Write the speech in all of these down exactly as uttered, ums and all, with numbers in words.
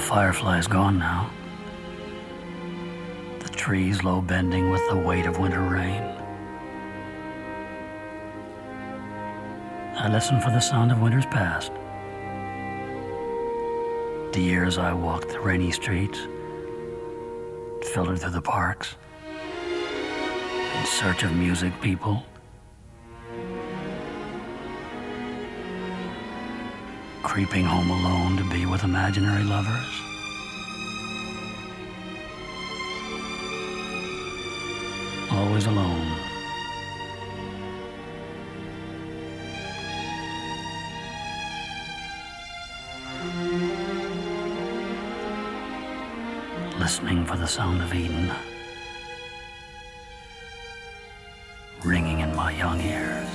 firefly's gone now. The trees low bending with the weight of winter rain. I listen for the sound of winter's past. The years I walked the rainy streets, filtered through the parks, in search of music people. Creeping home alone to be with imaginary lovers. Always alone. Listening for the sound of Eden ringing in my young ears.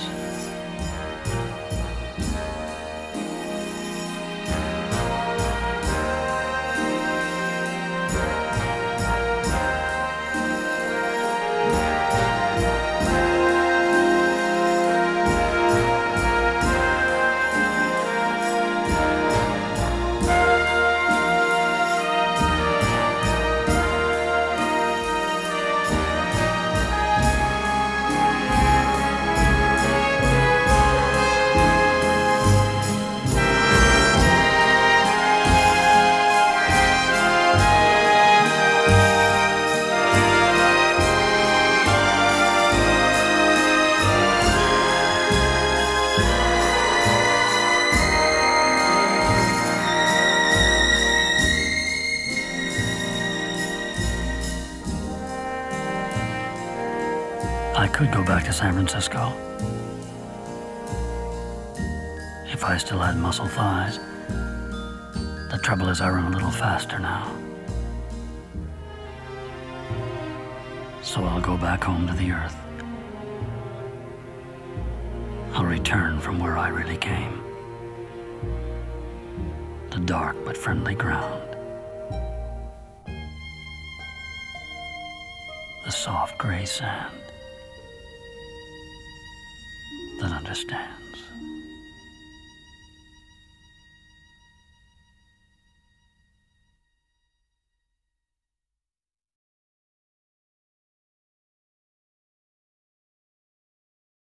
I could go back to San Francisco if I still had muscle thighs. The trouble is I run a little faster now. So I'll go back home to the earth. I'll return from where I really came. The dark but friendly ground. The soft gray sand that understands.